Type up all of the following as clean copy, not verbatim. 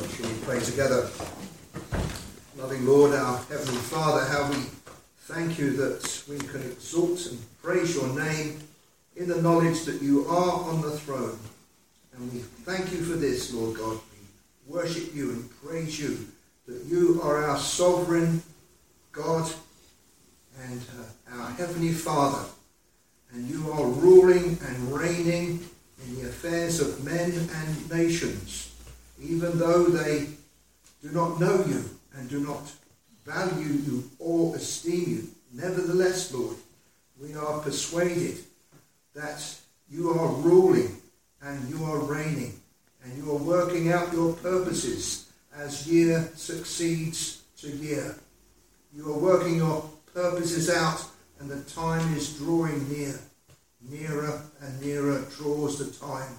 So shall we pray together? Loving Lord, our Heavenly Father, how we thank you that we can exalt and praise your name in the knowledge that you are on the throne. And we thank you for this, Lord God. We worship you and praise you that you are our sovereign God and our Heavenly Father. And you are ruling and reigning in the affairs of men and nations, even though they do not know you and do not value you or esteem you. Nevertheless, Lord, we are persuaded that you are ruling and you are reigning and you are working out your purposes as year succeeds to year. You are working your purposes out and the time is drawing near. Nearer and nearer draws the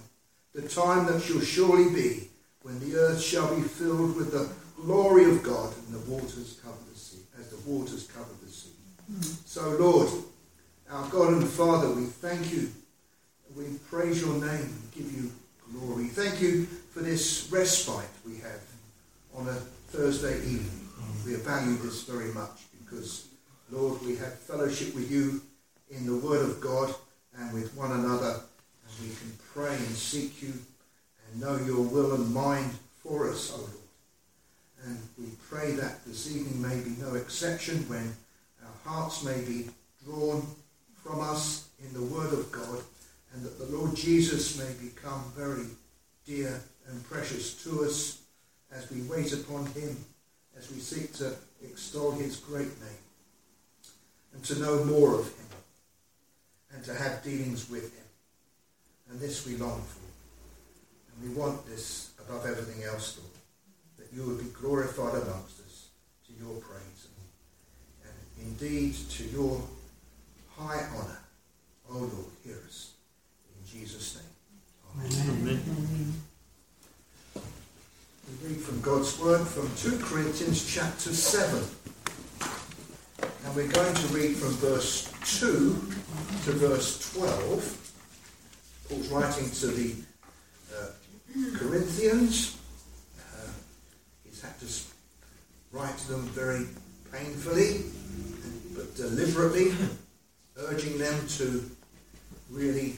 time that shall surely be when the earth shall be filled with the glory of God and the waters cover the sea, as the waters cover the sea. So, Lord, our God and Father, we thank you. We praise your name and give you glory. Thank you for this respite we have on a Thursday evening. We value this very much because, Lord, we have fellowship with you in the Word of God and with one another, and we can pray and seek you and know your will and mind for us, O Lord. And we pray that this evening may be no exception, when our hearts may be drawn from us in the Word of God, and that the Lord Jesus may become very dear and precious to us as we wait upon him, as we seek to extol his great name, and to know more of him, and to have dealings with him. And this we long for. And we want this above everything else, Lord, that you would be glorified amongst us to your praise and indeed to your high honour. O Lord, hear us. In Jesus' name. Amen. Amen. We read from God's word from 2 Corinthians chapter 7. And we're going to read from verse 2 to verse 12. Paul's writing to the Corinthians. He's had to write to them very painfully, but deliberately, urging them to really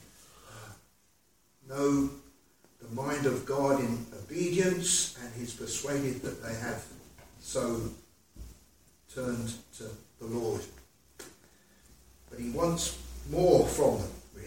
know the mind of God in obedience, and he's persuaded that they have so turned to the Lord. But he wants more from them, really.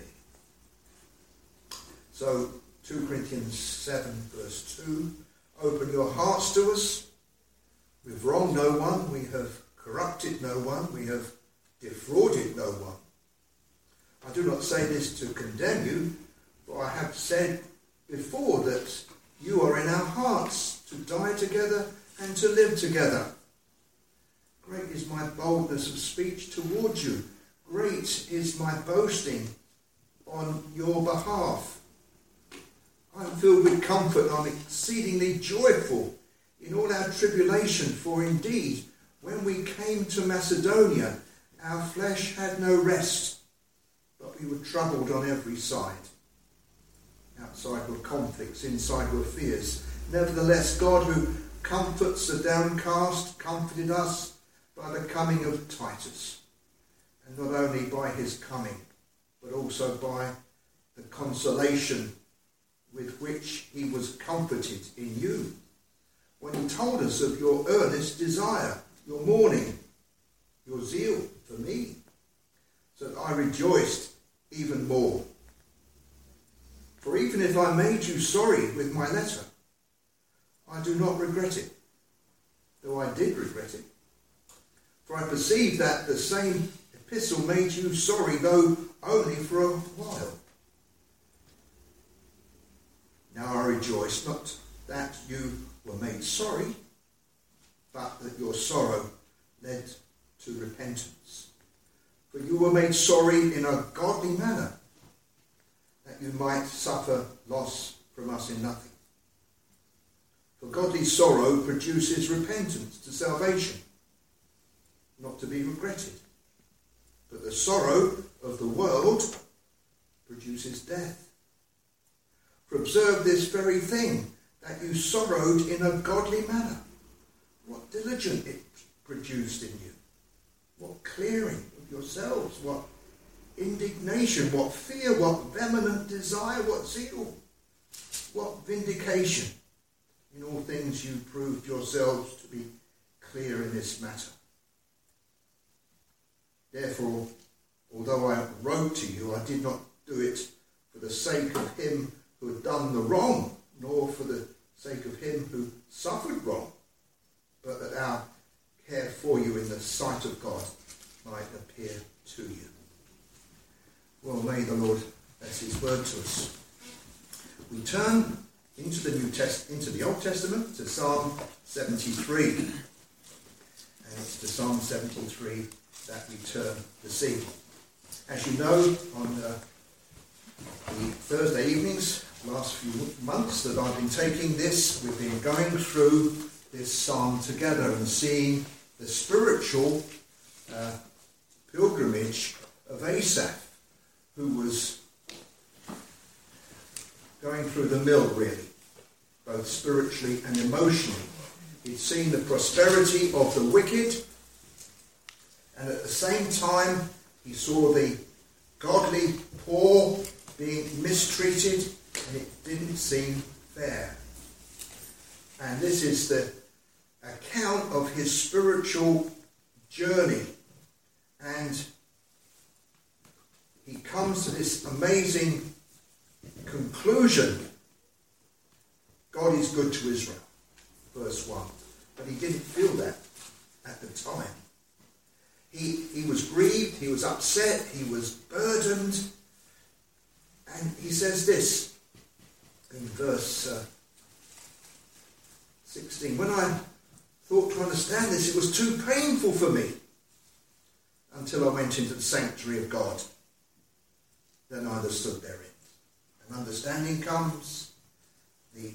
So, 2 Corinthians 7 verse 2, open your hearts to us. We've wronged no one, we have corrupted no one, we have defrauded no one. I do not say this to condemn you, for I have said before that you are in our hearts, to die together and to live together. Great is my boldness of speech towards you. Great is my boasting on your behalf. I am filled with comfort. I am exceedingly joyful in all our tribulation. For indeed, when we came to Macedonia, our flesh had no rest, but we were troubled on every side. Outside were conflicts, inside were fears. Nevertheless, God, who comforts the downcast, comforted us by the coming of Titus, and not only by his coming, but also by the consolation with which he was comforted in you, when he told us of your earnest desire, your mourning, your zeal for me, so that I rejoiced even more. For even if I made you sorry with my letter, I do not regret it, though I did regret it. For I perceive that the same epistle made you sorry, though only for a while. Now I rejoice, not that you were made sorry, but that your sorrow led to repentance. For you were made sorry in a godly manner, that you might suffer loss from us in nothing. For godly sorrow produces repentance to salvation, not to be regretted. But the sorrow of the world produces death. For observe this very thing, that you sorrowed in a godly manner. What diligence it produced in you. What clearing of yourselves. What indignation. What fear. What vehement desire. What zeal. What vindication. In all things you proved yourselves to be clear in this matter. Therefore, although I wrote to you, I did not do it for the sake of him who had done the wrong, nor for the sake of him who suffered wrong, but that our care for you in the sight of God might appear to you. Well, may the Lord bless his word to us. We turn into the Old Testament to Psalm 73. And it's to Psalm 73 that we turn this evening. As you know, on the Thursday evenings, last few months that I've been taking this, we've been going through this psalm together and seeing the spiritual pilgrimage of Asaph, who was going through the mill, really, both spiritually and emotionally. He'd seen the prosperity of the wicked, and at the same time he saw the godly poor being mistreated, and it didn't seem fair. And this is the account of his spiritual journey, and he comes to this amazing conclusion. God is good to Israel, verse 1. But he didn't feel that at the time. He was grieved, he was upset, he was burdened. And he says this in verse 16. When I thought to understand this, it was too painful for me until I went into the sanctuary of God. Then I understood therein. And understanding comes, the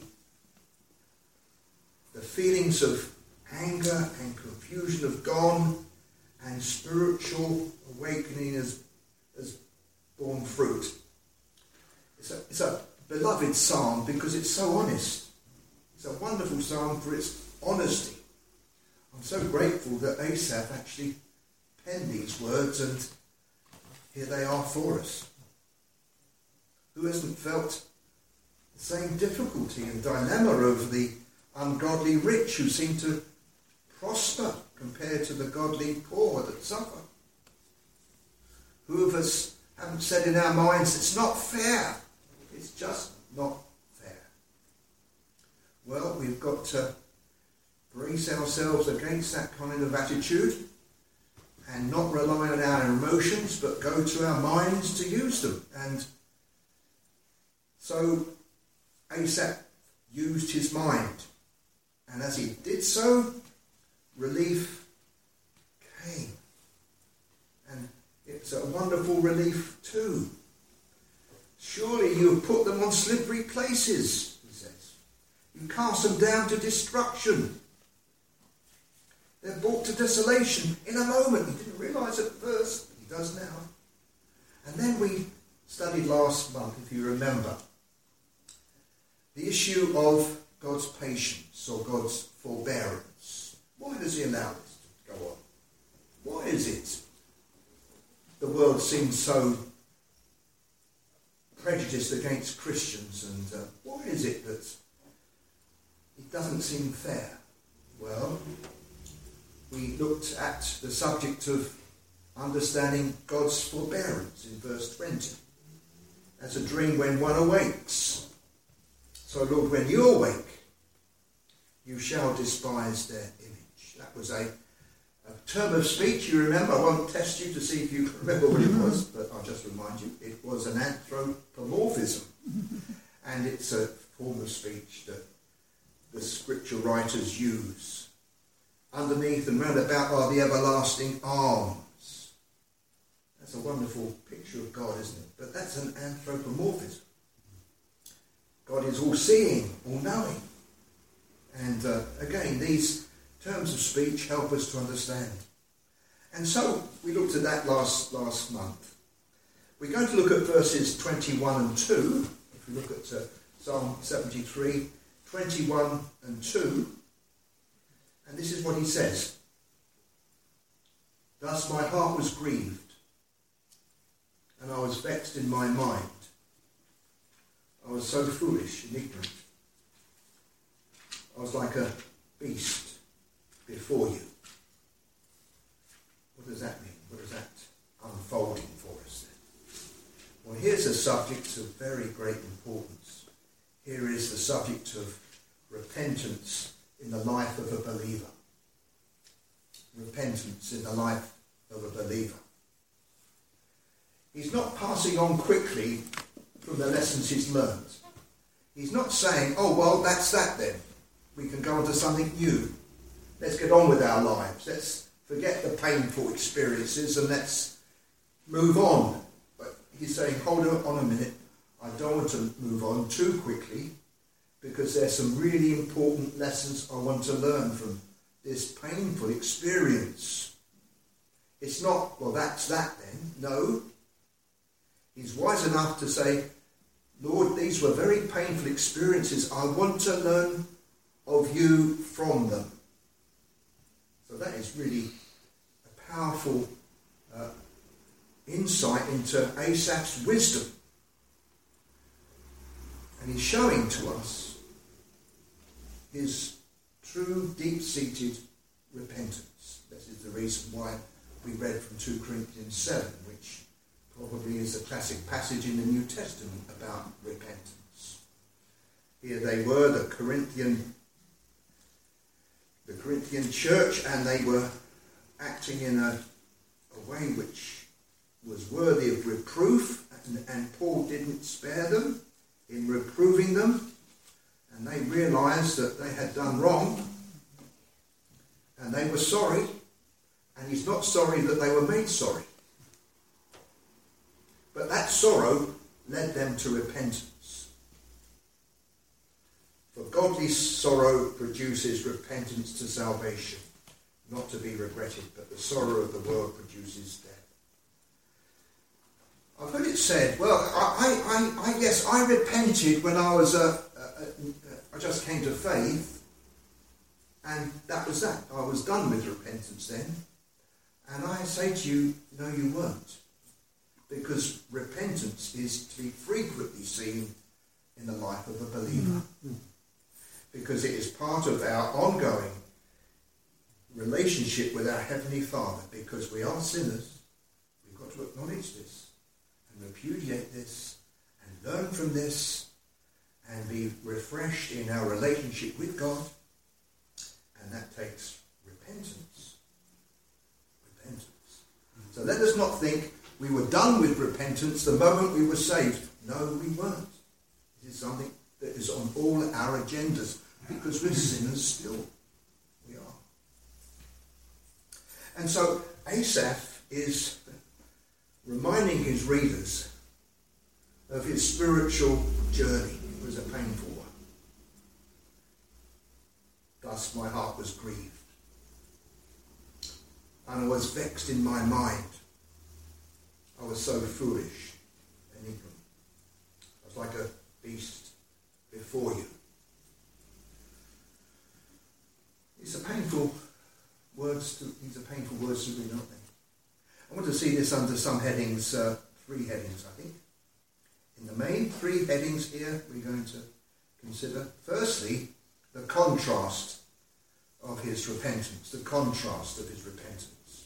feelings of anger and confusion have gone, and spiritual awakening has borne fruit. It's a beloved psalm because it's so honest. It's a wonderful psalm for its honesty. I'm so grateful that Asaph actually penned these words, and here they are for us. Who hasn't felt the same difficulty and dilemma of the ungodly rich who seem to prosper compared to the godly poor that suffer? Who of us haven't said in our minds, it's not fair? It's just not fair. Well, we've got to brace ourselves against that kind of attitude and not rely on our emotions, but go to our minds to use them. And so Asaph used his mind. And as he did so, relief came. And it's a wonderful relief too. Surely you have put them on slippery places, he says. You cast them down to destruction. They're brought to desolation in a moment. He didn't realise at first, but he does now. And then we studied last month, if you remember, the issue of God's patience or God's forbearance. Why does he allow this to go on? Why is it the world seems so prejudiced against Christians, and why is it that it doesn't seem fair? Well, we looked at the subject of understanding God's forbearance in verse 20. As a dream when one awakes. So, Lord, when you awake, you shall despise their image. That was a term of speech, you remember. I won't test you to see if you can remember what it was, but I'll just remind you. It was an anthropomorphism. And it's a form of speech that the scripture writers use. Underneath and round about are the everlasting arms. That's a wonderful picture of God, isn't it? But that's an anthropomorphism. God is all-seeing, all-knowing. And again, these terms of speech help us to understand. And so we looked at that last month. We're going to look at verses 21 and 2. If we look at Psalm 73, 21 and 2, and this is what he says. Thus my heart was grieved, and I was vexed in my mind. I was so foolish and ignorant. I was like a beast before you. What does that mean? What is that unfolding for us then? Well, here's a subject of very great importance. Here is the subject of repentance in the life of a believer. Repentance in the life of a believer. He's not passing on quickly from the lessons he's learned. He's not saying, oh, well, that's that then. We can go on to something new. Let's get on with our lives. Let's forget the painful experiences and let's move on. But he's saying, hold on a minute. I don't want to move on too quickly because there's some really important lessons I want to learn from this painful experience. It's not, well, that's that then. No. He's wise enough to say, Lord, these were very painful experiences. I want to learn of you from them. So that is really a powerful insight into Asaph's wisdom. And he's showing to us his true, deep-seated repentance. This is the reason why we read from 2 Corinthians 7, which probably is a classic passage in the New Testament about repentance. Here they were, the Corinthian church, and they were acting in a way which was worthy of reproof, and Paul didn't spare them in reproving them, and they realised that they had done wrong, and they were sorry, and he's not sorry that they were made sorry. But that sorrow led them to repentance. For godly sorrow produces repentance to salvation, not to be regretted, but the sorrow of the world produces death. I've heard it said, well, I guess I repented when I was I just came to faith, and that was that. I was done with repentance then. And I say to you, no, you weren't. Because repentance is to be frequently seen in the life of a believer. Mm-hmm. Because it is part of our ongoing relationship with our Heavenly Father. Because we are sinners, we've got to acknowledge this and repudiate this and learn from this and be refreshed in our relationship with God. And that takes repentance. Repentance. So let us not think we were done with repentance the moment we were saved. No, we weren't. It is something that is on all our agendas because we're sinners still. We are. And so Asaph is reminding his readers of his spiritual journey. It was a painful one. Thus my heart was grieved, and I was vexed in my mind. I was so foolish and ignorant. I was like a beast before you. These are painful words to read, aren't they? I want to see this under some headings, 3 headings, I think. In the main 3 headings here we're going to consider. Firstly, the contrast of his repentance. The contrast of his repentance.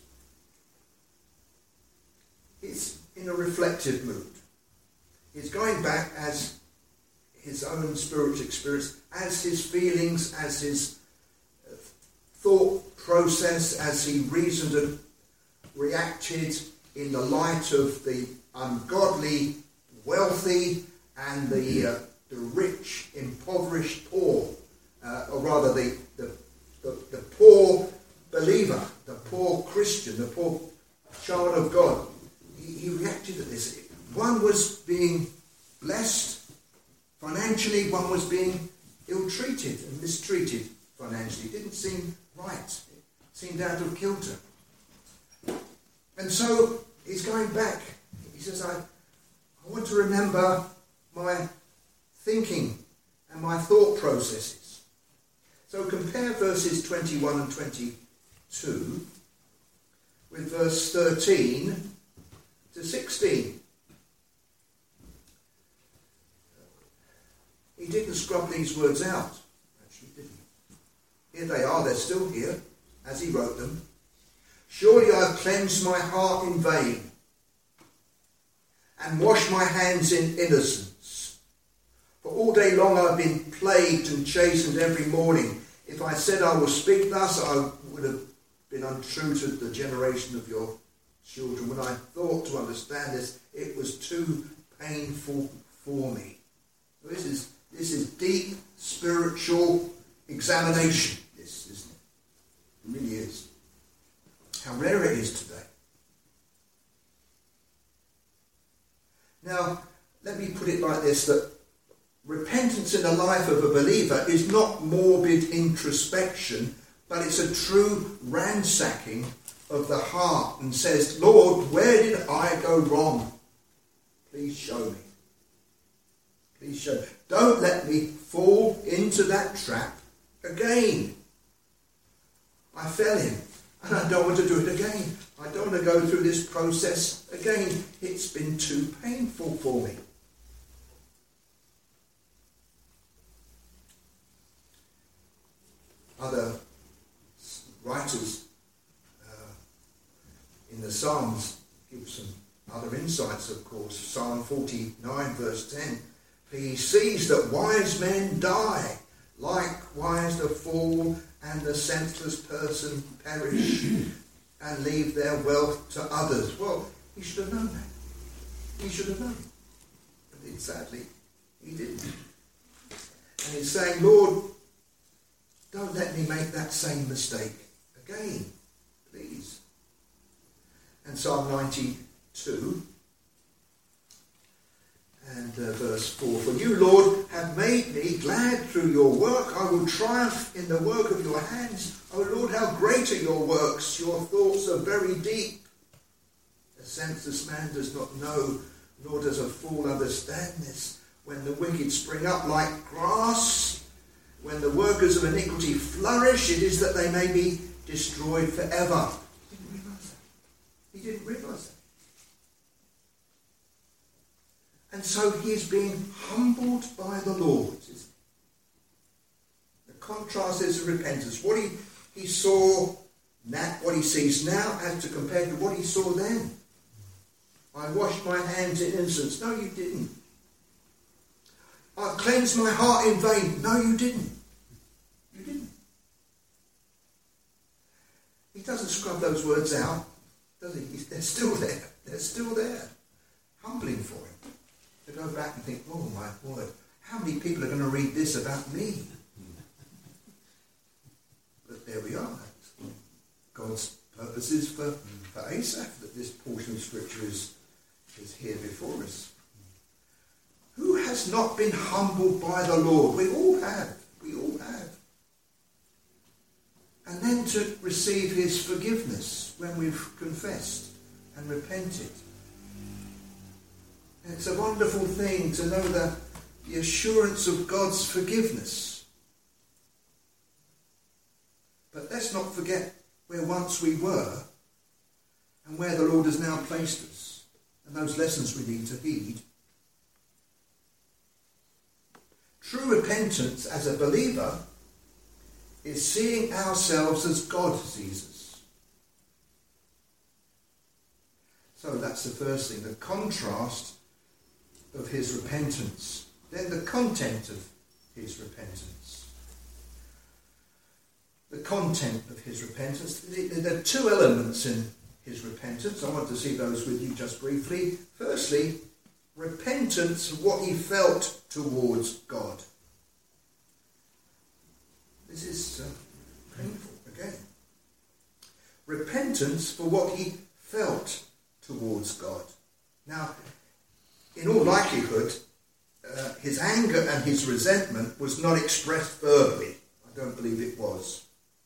It's in a reflective mood. He's going back as his own spiritual experience, as his feelings, as his thought process, as he reasoned and reacted in the light of the ungodly, wealthy, and the rich, impoverished, poor, or rather the poor believer, the poor Christian, the poor child of God. He reacted to this. One was being blessed financially, one was being ill-treated and mistreated financially. It didn't seem right. It seemed out of kilter. And so he's going back. He says, I want to remember my thinking and my thought processes. So compare verses 21 and 22 with verse 13 to 16. He didn't scrub these words out, actually, did he? Here they are, they're still here, as he wrote them. Surely I've cleansed my heart in vain and washed my hands in innocence. For all day long I've been plagued and chastened every morning. If I said I will speak thus, I would have been untrue to the generation of your children. When I thought to understand this, it was too painful for me. This is deep spiritual examination, this, isn't it? It really is. How rare it is today. Now, let me put it like this, that repentance in the life of a believer is not morbid introspection, but it's a true ransacking of the heart and says, Lord, where did I go wrong? Please show me. Please show me. Don't let me fall into that trap again. I fell in, and I don't want to do it again. I don't want to go through this process again. It's been too painful for me. Other writers in the Psalms give some other insights, of course. Psalm 49 verse 10. He sees that wise men die, likewise the fool and the senseless person perish and leave their wealth to others. Well, he should have known that. He should have known. But sadly, he didn't. And he's saying, Lord, don't let me make that same mistake again, please. And Psalm 92 and verse 4. For you, Lord, have made me glad through your work. I will triumph in the work of your hands. O Lord, how great are your works. Your thoughts are very deep. A senseless man does not know, nor does a fool understand this. When the wicked spring up like grass, when the workers of iniquity flourish, it is that they may be destroyed forever. He didn't realise that. He didn't realise that. And so he is being humbled by the Lord. The contrast is repentance. What he saw now, what he sees now, as to compare to what he saw then. I washed my hands in innocence. No, you didn't. I cleansed my heart in vain. No, you didn't. You didn't. He doesn't scrub those words out, does he? They're still there. They're still there. Humbling for him to go back and think, oh my word, how many people are going to read this about me? But there we are. God's purposes for Asaph, that this portion of Scripture is here before us. Who has not been humbled by the Lord? We all have. We all have. And then to receive his forgiveness when we've confessed and repented. And it's a wonderful thing to know that the assurance of God's forgiveness. But let's not forget where once we were and where the Lord has now placed us, and those lessons we need to heed. True repentance as a believer is seeing ourselves as God sees us. So that's the first thing, the contrast of his repentance. Then the content of his repentance. The content of his repentance. There are two elements in his repentance. I want to see those with you just briefly. Firstly, repentance of what he felt towards God. This is painful again. Repentance for what he felt towards God. Now, in all likelihood, his anger and his resentment was not expressed verbally. I don't believe it was.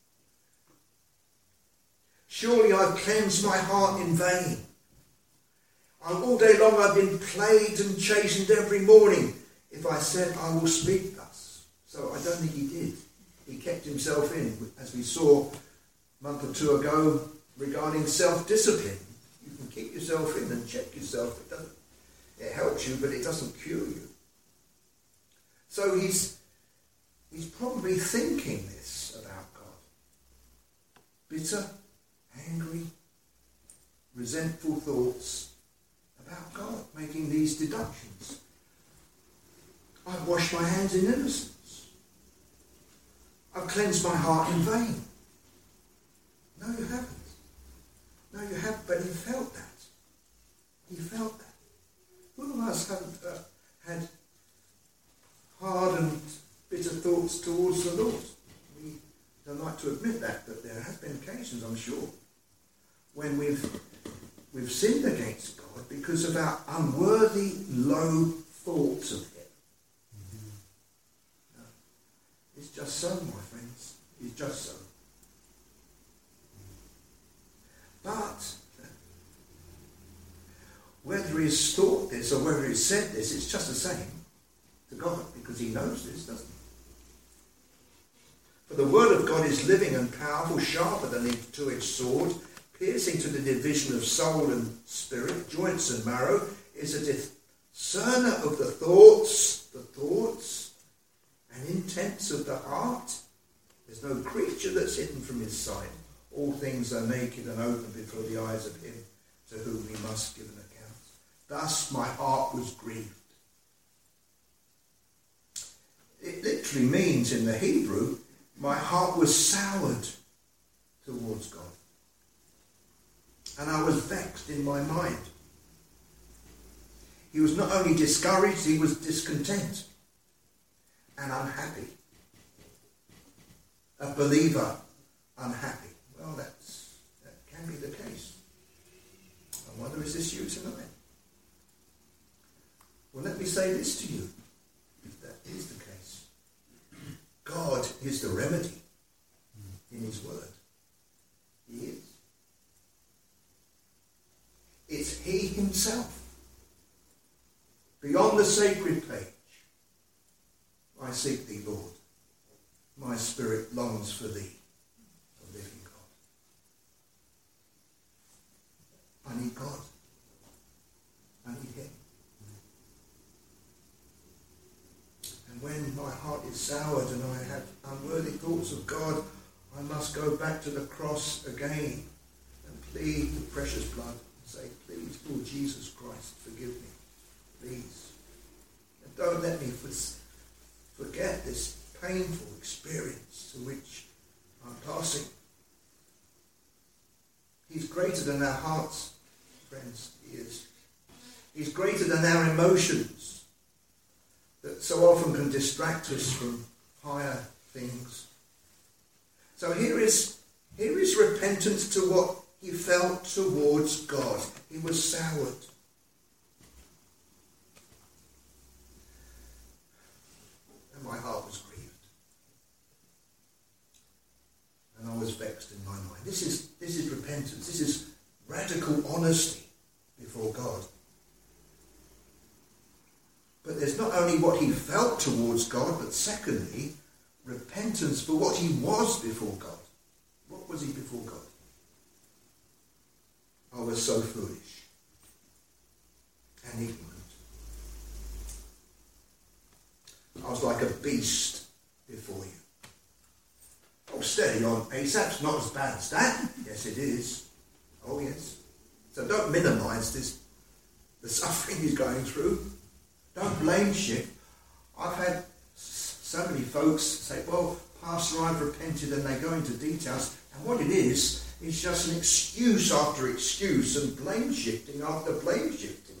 Surely I've cleansed my heart in vain. All day long I've been plagued and chastened every morning. If I said I will speak thus. So I don't think he did. He kept himself in, as we saw a month or two ago regarding self-discipline. You can keep yourself in and check yourself. It helps you, but it doesn't cure you. So he's probably thinking this about God. Bitter, angry, resentful thoughts about God, making these deductions. I've washed my hands in innocence. I've cleansed my heart in vain. No, you haven't. No, you haven't, but he felt that. He felt that. Who of us haven't had hard and bitter thoughts towards the Lord? We don't like to admit that, but there have been occasions, I'm sure, when we've sinned against God because of our unworthy, low thoughts of him. No, it's just so, my friends. It's just so. But whether he's thought this or whether he's said this, it's just the same to God, because he knows this, doesn't he? For the word of God is living and powerful, sharper than a two-edged sword, piercing to the division of soul and spirit, joints and marrow, is a discerner of the thoughts and intents of the heart. There's no creature that's hidden from his sight. All things are naked and open before the eyes of him to whom he must give an account. Thus my heart was grieved. It literally means in the Hebrew, my heart was soured towards God. And I was vexed in my mind. He was not only discouraged, he was discontent and unhappy. A believer unhappy. Well, that can be the case. I wonder, is this you tonight? Well, let me say this to you. If that is the case, God is the remedy in his word. He is. It's he himself. Beyond the sacred page, I seek thee, Lord. My spirit longs for thee, the living God. I need God. I need him. And when my heart is soured and I have unworthy thoughts of God, I must go back to the cross again and plead the precious blood and say, please, Lord Jesus Christ, forgive me. Please. And don't let me forget this painful experience to which I'm passing. He's greater than our hearts, friends. He is. He's greater than our emotions that so often can distract us from higher things. So here is repentance to what he felt towards God. He was soured. And my heart was grieved. And I was vexed in my mind. This is repentance. This is radical honesty before God. But there's not only what he felt towards God, but secondly, repentance for what he was before God. What was he before God? I was so foolish and ignorant. I was like a beast before you. Oh, steady on, Asaph's not as bad as that. Yes, it is. Oh, yes. So don't minimise the suffering he's going through. Don't blame shift. I've had so many folks say, well, Pastor, I've repented, and they go into details. And what it is just an excuse after excuse and blame shifting after blame shifting.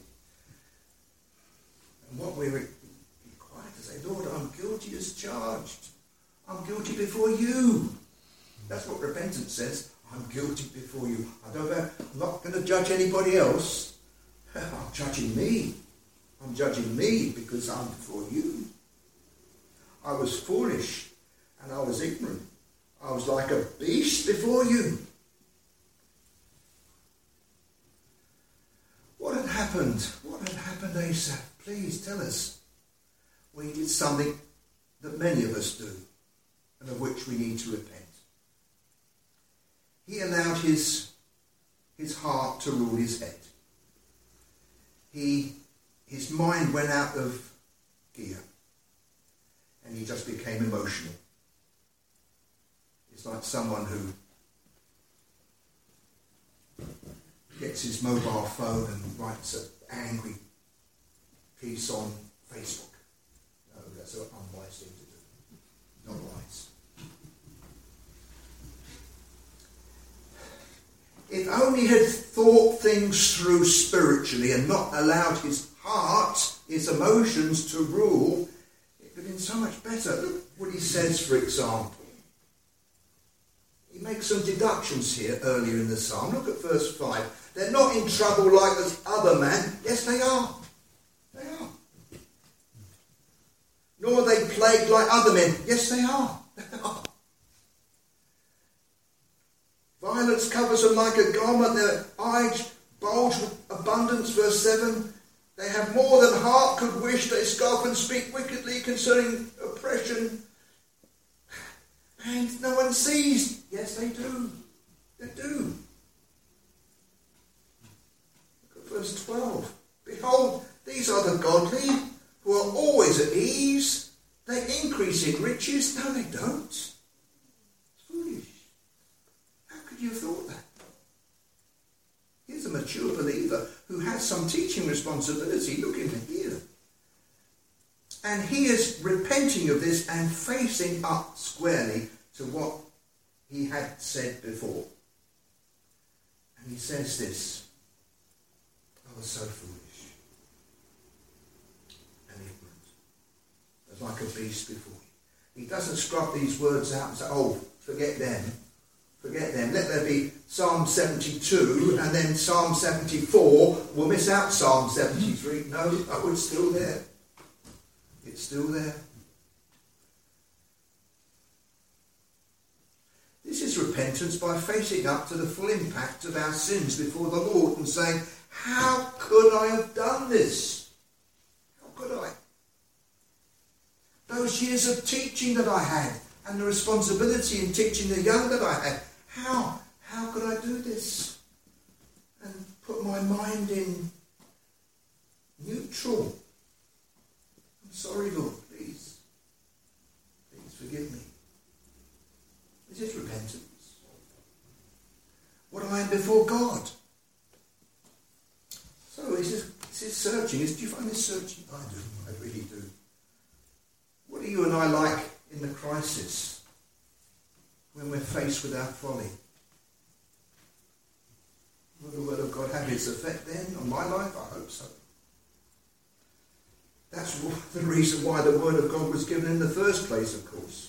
And what we're required to say, Lord, I'm guilty as charged. I'm guilty before you. That's what repentance says. I'm guilty before you. I'm not going to judge anybody else. I'm judging me. I'm judging me because I'm before you. I was foolish and I was ignorant. I was like a beast before you. What had happened? What had happened, Asaph? Please tell us. Well, he did something that many of us do, and of which we need to repent. He allowed his heart to rule his head. His mind went out of gear, and he just became emotional. It's like someone who gets his mobile phone and writes an angry piece on Facebook. No, that's an unwise thing to do. Not wise. If only he had thought things through spiritually and not allowed his heart, his emotions to rule, it would have been so much better. Look what he says, for example. He makes some deductions here earlier in the psalm. Look at verse 5. They're not in trouble like this other man. Yes, they are. They are. Nor are they plagued like other men. Yes, they are. They are. Violence covers them like a garment. Their eyes bulge with abundance. Verse 7. They have more than heart could wish. They scoff and speak wickedly concerning oppression. And no one sees. Yes, they do. They do. Look at verse 12. Behold, these are the godly who are always at ease. They increase in riches. No, they don't. It's foolish. How could you have thought that? Here's a mature believer who has some teaching responsibility. Look in here. And he is repenting of this and facing up squarely to what he had said before. And he says this: I was so foolish and ignorant, as like a beast before you. He doesn't scrub these words out and say, oh, forget them. Forget them. Let there be Psalm 72 and then Psalm 74. We'll miss out Psalm 73. No, it's still there. It's still there. This is repentance by facing up to the full impact of our sins before the Lord and saying, how could I have done this? How could I? Those years of teaching that I had and the responsibility in teaching the young that I had, how could I do this? And put my mind in neutral. I'm sorry, Lord, please. Please forgive me. This is repentance. What I am before God. So this is searching. Do you find this searching? I do. I really do. What are you and I like in the crisis when we're faced with our folly? Will the Word of God have its effect then on my life? I hope so. That's the reason why the Word of God was given in the first place, of course.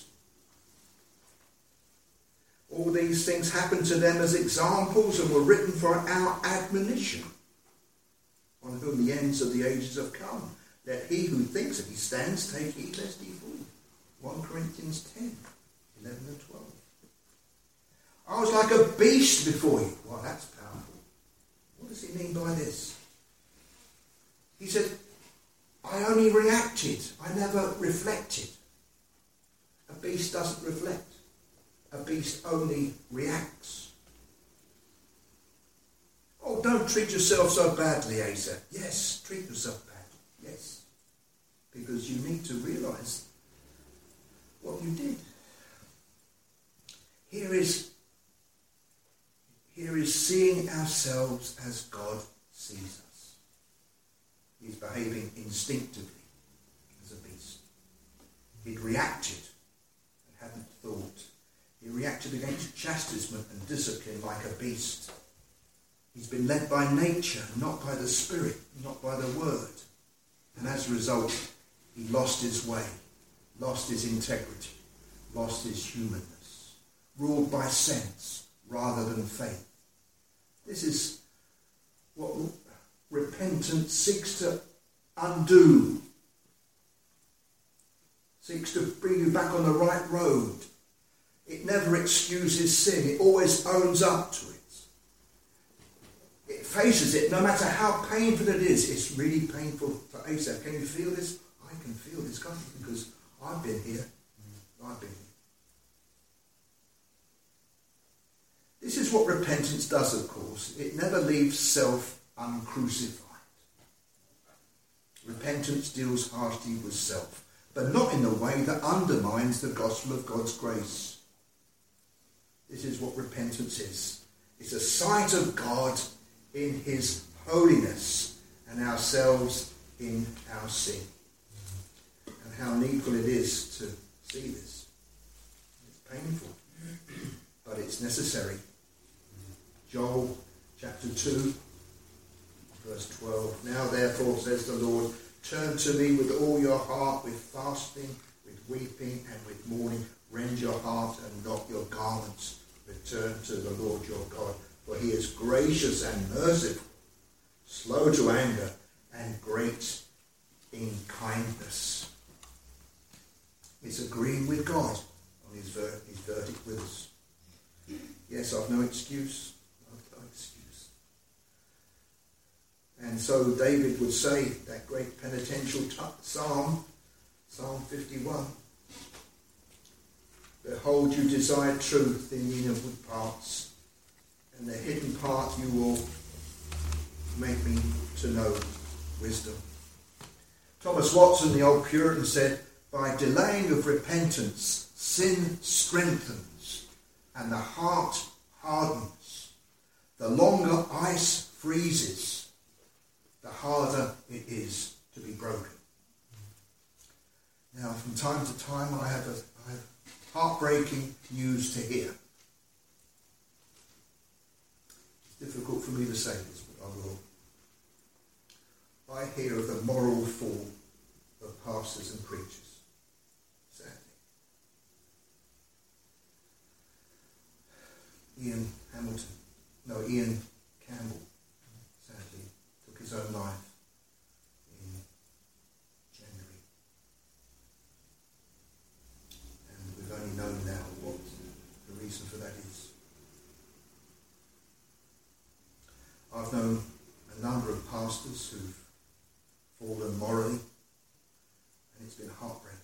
All these things happened to them as examples and were written for our admonition, on whom the ends of the ages have come. Let he who thinks that he stands take heed lest he fall. 1 Corinthians 10, 11 and 12. I was like a beast before you. Well, that's powerful. What does he mean by this? He said, I only reacted. I never reflected. A beast doesn't reflect. A beast only reacts. Oh, don't treat yourself so badly, Asa. Yes, treat yourself badly. Yes. Because you need to realise what you did. Here is seeing ourselves as God sees us. He's behaving instinctively as a beast. He'd reacted and hadn't thought. He reacted against chastisement and discipline like a beast. He's been led by nature, not by the Spirit, not by the Word. And as a result, he lost his way, lost his integrity, lost his humanness, ruled by sense rather than faith. This is what repentance seeks to undo, seeks to bring you back on the right road. It never excuses sin. It always owns up to it. It faces it, no matter how painful it is. It's really painful for Asaph. Can you feel this? I can feel this, can't you? Because I've been here. I've been here. This is what repentance does, of course. It never leaves self uncrucified. Repentance deals harshly with self, but not in a way that undermines the gospel of God's grace. This is what repentance is. It's a sight of God in his holiness and ourselves in our sin. And how needful it is to see this. It's painful, but it's necessary. Joel chapter 2, verse 12. Now therefore, says the Lord, turn to me with all your heart, with fasting, with weeping, and with mourning. Rend your heart and not your garments. Return to the Lord your God, for he is gracious and merciful, slow to anger, and great in kindness. It's agreeing with God on his verdict with us. Yes, I've no excuse. I've no excuse. And so David would say, that great penitential psalm, Psalm 51, behold, you desire truth in the inward parts, and the hidden part you will make me to know wisdom. Thomas Watson, the old Puritan, said, by delaying of repentance, sin strengthens and the heart hardens. The longer ice freezes, the harder it is to be broken. Now, from time to time, I have heartbreaking news to hear. It's difficult for me to say this, but I will. I hear of the moral fall of pastors and preachers, sadly. Ian Campbell, sadly, took his own life in January. And we've only known now what the reason for that is. I've known a number of pastors who've fallen morally, and it's been heartbreaking.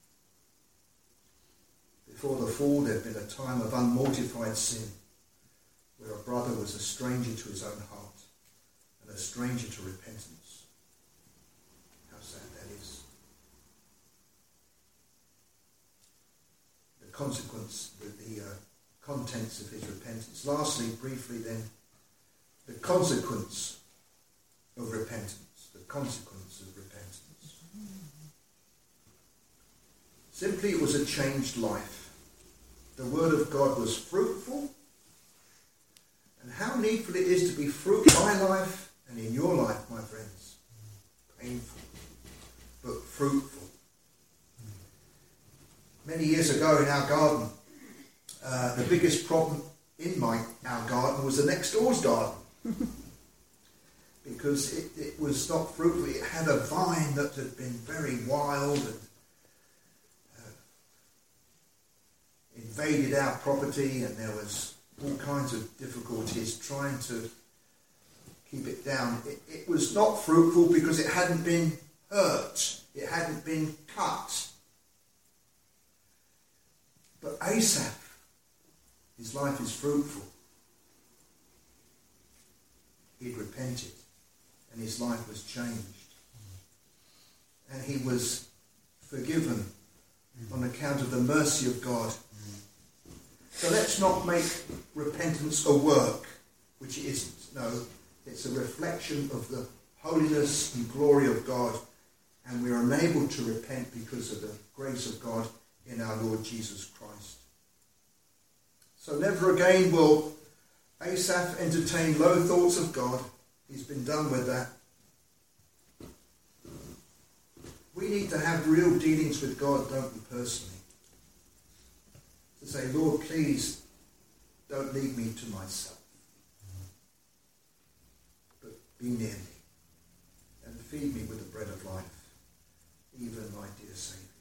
Before the fall, there'd been a time of unmortified sin, where a brother was a stranger to his own heart and a stranger to repentance. How sad that is. The consequence, the contents of his repentance. Lastly, briefly then, the consequence of repentance. The consequence of repentance. Simply, it was a changed life. The word of God was fruitful. And how needful it is to be fruitful in my life and in your life, my friends. Painful, but fruitful. Many years ago in our garden, the biggest problem in our garden was the next door's garden. Because it was not fruitful. It had a vine that had been very wild and invaded our property, and there was all kinds of difficulties trying to keep it down. It was not fruitful because it hadn't been hurt. It hadn't been cut. But Asaph, his life is fruitful. He'd repented, and his life was changed. And he was forgiven on account of the mercy of God. So let's not make repentance a work, which it isn't. No, it's a reflection of the holiness and glory of God, and we are unable to repent because of the grace of God in our Lord Jesus Christ. So never again will Asaph entertain low thoughts of God. He's been done with that. We need to have real dealings with God, don't we, personally? To say, Lord, please don't leave me to myself, but be near me and feed me with the bread of life, even my dear Saviour.